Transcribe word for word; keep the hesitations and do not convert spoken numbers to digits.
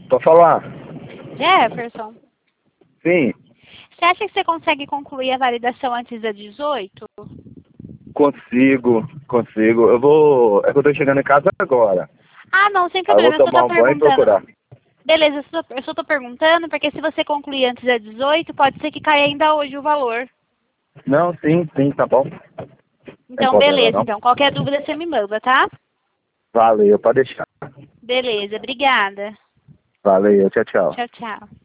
Tô falar. Jefferson, Sim, você acha que você consegue concluir a validação antes das dezoito? consigo, consigo. Eu vou. É que eu tô chegando em casa agora. Ah, não, sem Aí eu vou problema, eu só tomar tô um banho e perguntando. procurar. Beleza, eu só, eu só tô perguntando, porque se você concluir antes das dezoito, pode ser que caia ainda hoje o valor. Não, sim, sim, tá bom. Tem Então, problema beleza, não. então, qualquer dúvida você me manda, tá? Valeu, pode deixar. Beleza, obrigada. Valeu, tchau, tchau. Tchau, tchau.